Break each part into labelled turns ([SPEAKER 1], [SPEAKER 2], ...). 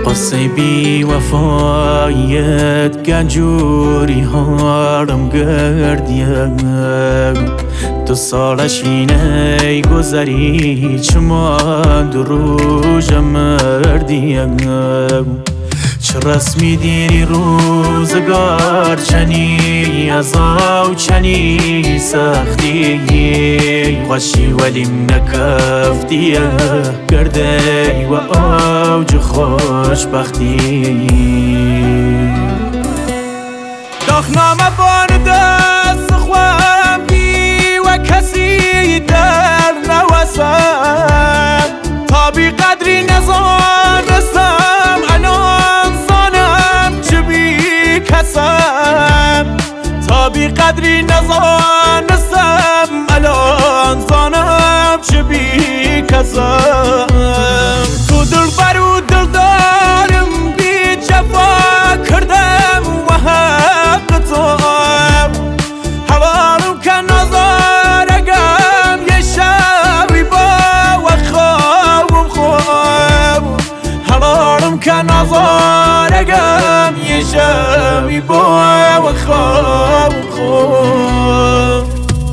[SPEAKER 1] قصه بی وفایت گنجوری هارم گردیم تو سالش اینه گذری چما دروج مردیم چه رسمی دیری روزگار چنی ازاو چنی سختی غشی ولیم نکفتیه گرده و اوج خوشبختی داخنامه بان دست خوام بی و کسی در نوسم تا بی قدری نزانستم الان زانم چه بی کسم تا بی قدری نزانستم الان زانم چه بی کسم تو دل برو دل دارم بی جفا کردم و حق تو حوالم که نظارگم یه شبی با و خوابم خواب حوالم که نظارگم یه شبی با و خوابم خواب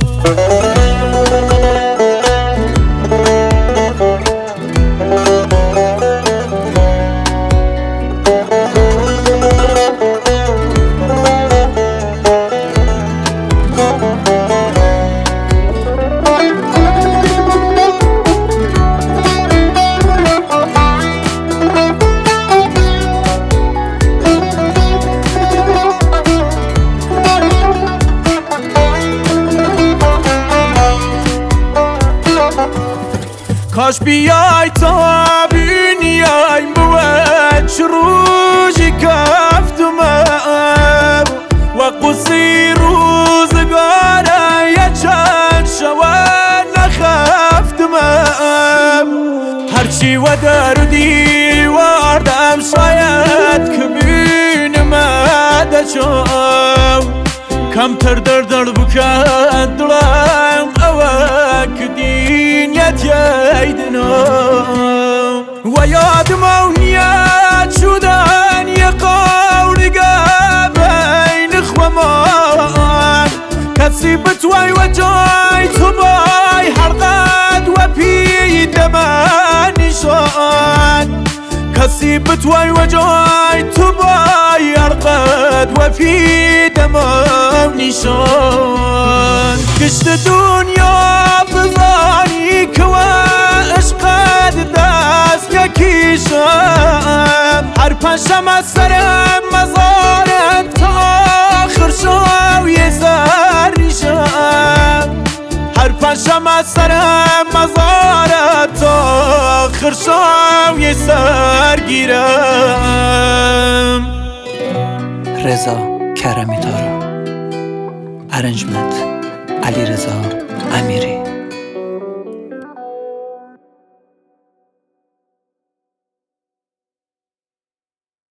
[SPEAKER 1] کاش بیای تا بینیای بود چه روزی کفتمم و قصی روزگاره یه چند شود نخفتمم هرچی و در دیواردم شاید که بینمد چون کمتر در بکن دلم اوه که دینیت ییدنم و یادم و نیت شدن یه قولگه بین خوامان کسی بتوی و جای تو بای حرقت و پیده من نشان کسی بتوی و جای تو بای حرقت و پیده من نشان کشت دنیا بزانی که و عشقت دست یکیشم هر پنجم از سرم مزارت تا آخر شو یه سریشم هر پنجم از سرم مزارت تا آخر شو یه سرگیرم
[SPEAKER 2] رضا کرمی تارا ارنجمنت علی رضا امیری